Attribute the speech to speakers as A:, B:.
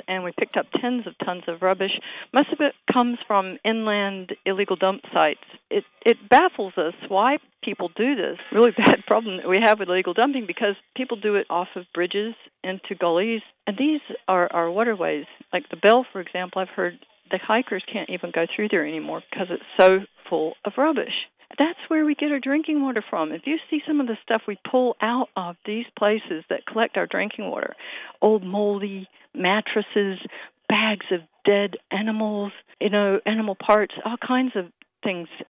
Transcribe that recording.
A: and we picked up tens of tons of rubbish. Most of it comes from inland illegal dump sites. It baffles us why people do this. Really bad problem that we have with illegal dumping, because people do it off of bridges into gullies, and these are waterways. Like the Bell, for example, I've heard the hikers can't even go through there anymore because it's so full of rubbish. That's where we get our drinking water from. If you see some of the stuff we pull out of these places that collect our drinking water, old moldy mattresses, bags of dead animals, animal parts, all kinds of things